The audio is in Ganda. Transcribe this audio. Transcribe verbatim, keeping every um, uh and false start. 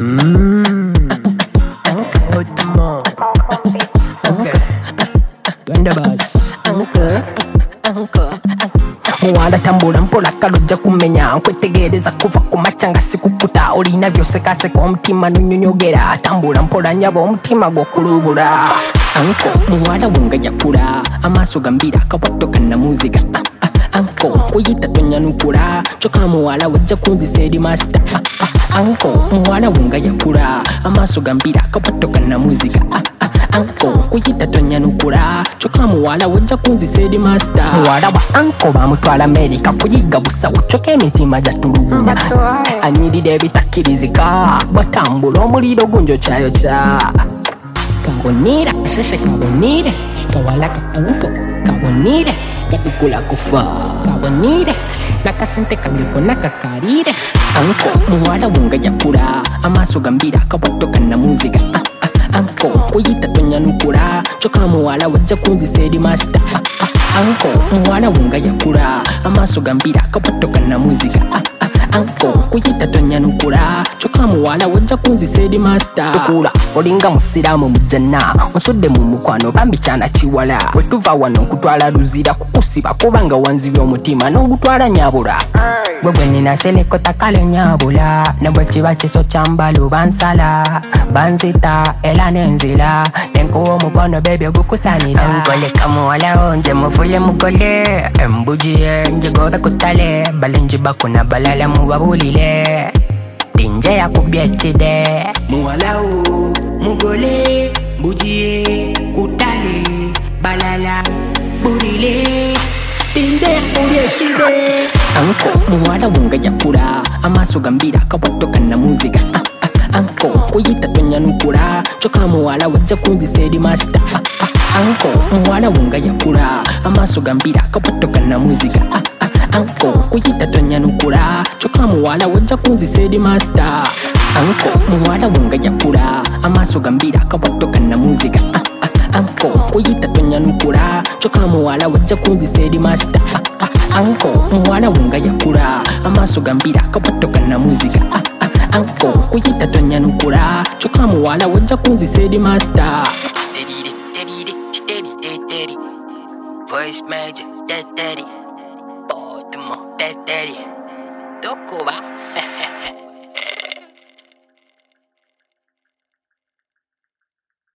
Mmm. Ultimo. Okay. Twende basi. Uncle, uncle, muwala tambula mpola kalojja kumenya nkwetegereza kuva ku maca nga sikukuta olina byosekaseka omutima nonyonyogera tambula mpola nyaba omutima gwokulubula anko muwala wonga jakula amaaso gambira akabwato kannamuziga anko kuyita tonyanukula kyokka muwala wajja kunzisa eri master anko muwala wonga yakula amaaso gambira akabwato kannamuziga anko kuyita tonyanukula kyokka muwala wajja kunzisa eri master muwala wa anko bamutwala Amerika kuyiga busawo kyokka emitima gyatulugunya anyirira ebitakkirizika bwatambula omuliro gunjokyayokya kabonire sheshe kabonire kawala ka anko kabonire katukula kufa kabonire nakasente kange kona kakalire anko muwala wonga jakula amaaso gambira akabwato kannamuziga anko kuyita tonyanukula kyokka muwala wajja kunzisa eri master anko muwala wonga yakula amaaso gambira akabwato kannamuziga anko kuyita tonyanukula kyokka muwala wajja kunzisa eri master tukula olinga musiraamu mujjanna onsudde mu mukwano bambi kyana kiwala bwe tuva wano nkutwala luzira kukusiba kubanga wanzibya omutima n'ogutwala nyabula bwe bwe nina seneko takale nyabula ne bwe kiba kiso kyambalu bansala banzita era nenzira nenkuwa omukono bebi ogukusanira angoleka muwalawo nje mufule mugole embujiye njigobe kutale balenji bakuna balala mubabulire tinje yakubye ekide muwalawo mugole mbujiye kutale balala bulile tinje yakubye ekide anko muwala wonga jakula amaaso gambira akabwato kannamuziga anko kuyita tonyanukula kyokka muwala wajja kunzisa eri master anko muwala wonga yakula amaaso gambira akabwato kannamuziga anko kuyita tonyanukula kyokka muwala wajja kunzisa eri master anko muwala wonga jakula amaaso gambira akabwato kannamuziga anko kuyita tonyanukula kyokka muwala wajja kunzisa eri master anko muwala wonga yakula amaaso gambira akabwato kannamuziga anko kuyita tonyanukula kyokka muwala wajja kunzisa eri master Teddy, teddy, teddy, teddy, voice major, teddy, Baltimore, teddy, Tokuba.